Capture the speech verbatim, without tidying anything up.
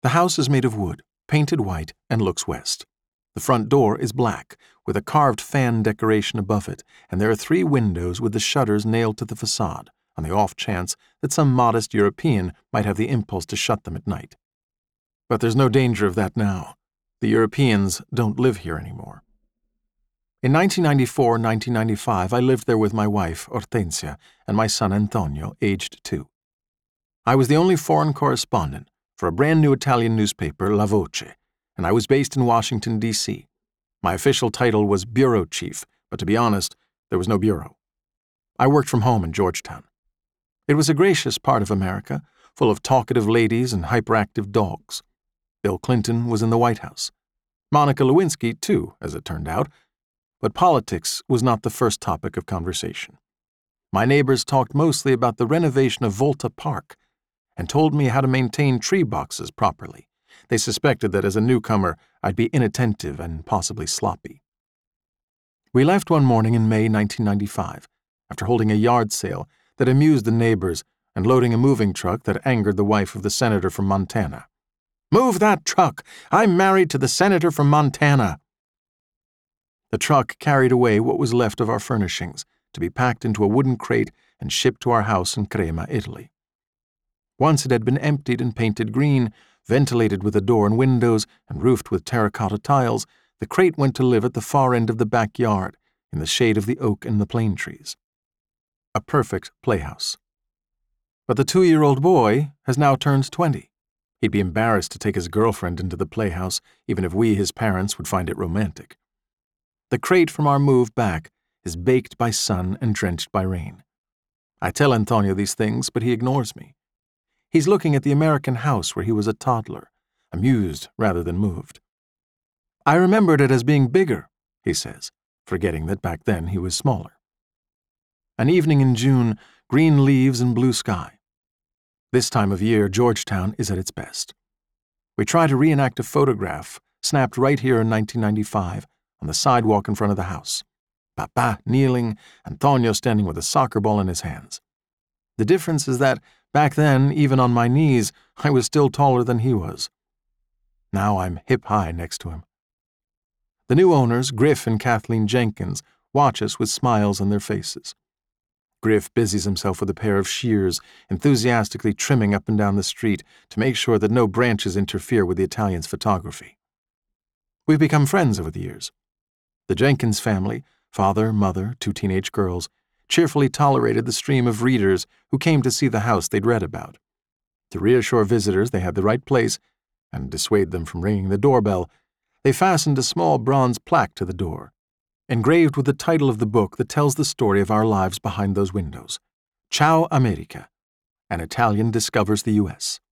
The house is made of wood, painted white, and looks west. The front door is black, with a carved fan decoration above it, and there are three windows with the shutters nailed to the facade, on the off chance that some modest European might have the impulse to shut them at night. But there's no danger of that now. The Europeans don't live here anymore. In nineteen ninety-four nineteen ninety-five, I lived there with my wife, Hortensia, and my son Antonio, aged two. I was the only foreign correspondent for a brand new Italian newspaper, La Voce, and I was based in Washington, D C My official title was bureau chief, but to be honest, there was no bureau. I worked from home in Georgetown. It was a gracious part of America, full of talkative ladies and hyperactive dogs. Bill Clinton was in the White House. Monica Lewinsky, too, as it turned out. But politics was not the first topic of conversation. My neighbors talked mostly about the renovation of Volta Park and told me how to maintain tree boxes properly. They suspected that as a newcomer, I'd be inattentive and possibly sloppy. We left one morning in May nineteen ninety-five, after holding a yard sale that amused the neighbors and loading a moving truck that angered the wife of the senator from Montana. "Move that truck! I'm married to the senator from Montana!" The truck carried away what was left of our furnishings, to be packed into a wooden crate and shipped to our house in Crema, Italy. Once it had been emptied and painted green, ventilated with a door and windows, and roofed with terracotta tiles, the crate went to live at the far end of the backyard, in the shade of the oak and the plane trees. A perfect playhouse. But the two-year-old boy has now turned twenty. He'd be embarrassed to take his girlfriend into the playhouse, even if we, his parents, would find it romantic. The crate from our move back is baked by sun and drenched by rain. I tell Antonio these things, but he ignores me. He's looking at the American house where he was a toddler, amused rather than moved. "I remembered it as being bigger," he says, forgetting that back then he was smaller. An evening in June, green leaves and blue sky. This time of year, Georgetown is at its best. We try to reenact a photograph snapped right here in nineteen ninety-five, on the sidewalk in front of the house. Papa kneeling, Antonio standing with a soccer ball in his hands. The difference is that, back then, even on my knees, I was still taller than he was. Now I'm hip-high next to him. The new owners, Griff and Kathleen Jenkins, watch us with smiles on their faces. Griff busies himself with a pair of shears, enthusiastically trimming up and down the street to make sure that no branches interfere with the Italian's photography. We've become friends over the years. The Jenkins family, father, mother, two teenage girls, cheerfully tolerated the stream of readers who came to see the house they'd read about. To reassure visitors they had the right place and dissuade them from ringing the doorbell, they fastened a small bronze plaque to the door, engraved with the title of the book that tells the story of our lives behind those windows. Ciao America. An Italian discovers the U S